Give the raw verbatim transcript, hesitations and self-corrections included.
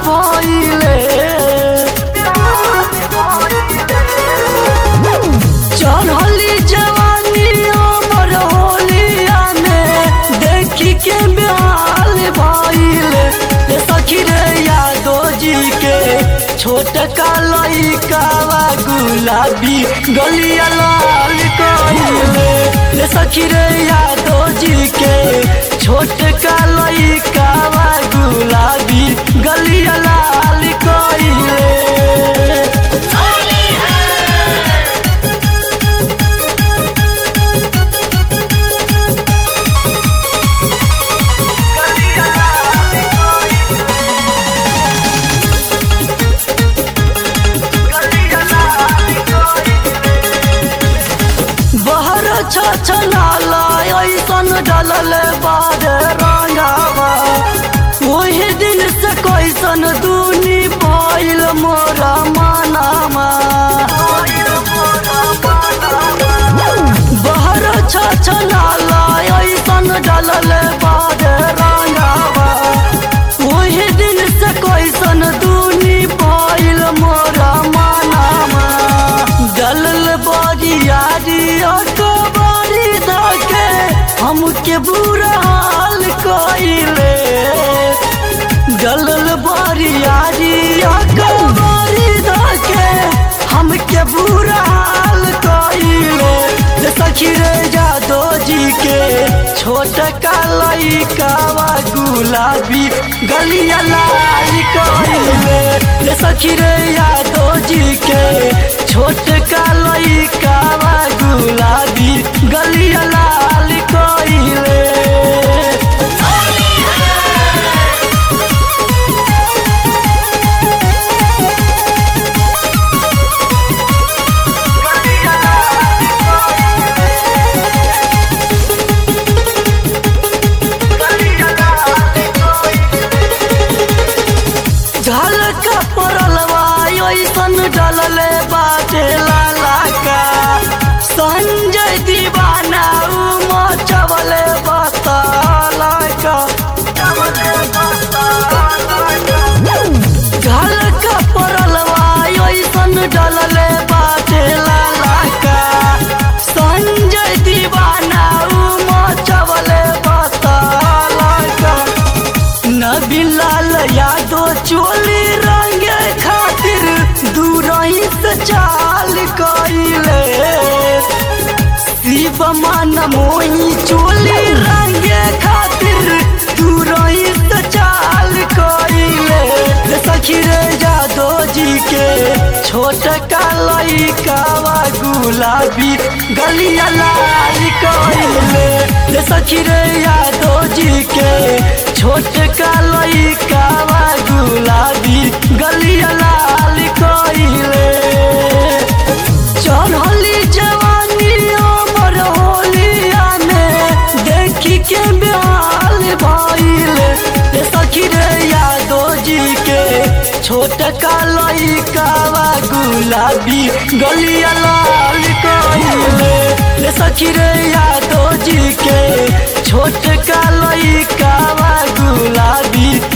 भइले। चढ़ली जवानी हमर होलिया में देखी के बेहाल भइले। सखी रे यादो जी के छोटका लइकावा गुलाबी गलिया लाल कइले। सखी रे यादो जी के छोटका लइकावा गुलाबी गलिया लाल कइले। छछलाला ऐसन डलल बारे रंगावा वही दिन से कैसन दूनी भइल मोरा मनामा। बहर छछलाला ऐसन डलल बारे रंगावा वही दिन से कैसन दूनी भइल मोरा मनामा। डलल बरियारी हमके बुरा हाल कइले। जलल बरियारी अकबारी धके हमके बुरा हाल कइले। सखी रे यादो जी के छोटका लइकावा गुलाबी गलिया लाल कइले। सखी रे यादो जी के छोटका लइकावा गुलाबी गलिया लाल कइले। झलका परलवा ऐसन डलले बाटे लाला का संजय दीवाना मचवले बताला का। झलका परलवा ऐसन डलले बाटे लाला का संजय दीवाना मचवले बताला का। नबीन लाल यादो चोली रंगे खातिर दूरही से चाल कइले। शिव मन मोही चोली रंगे खातिर दूरही से चाल कइले। सखी रे यादो जी के छोटका लइकावा गुलाबी गलिया लाल कइले। सखी रे यादो जी के छोटका लइकावा गुलाबी गलिया लाल कइले। चढ़ली जवानी हमर होलिया में देखी के बेहाल भइले। सखी रे यादो जी के छोटका लइकावा गुलाबी गलिया लाल कइले। सखी रे यादो जी के छोटका लइकावा गुलाबी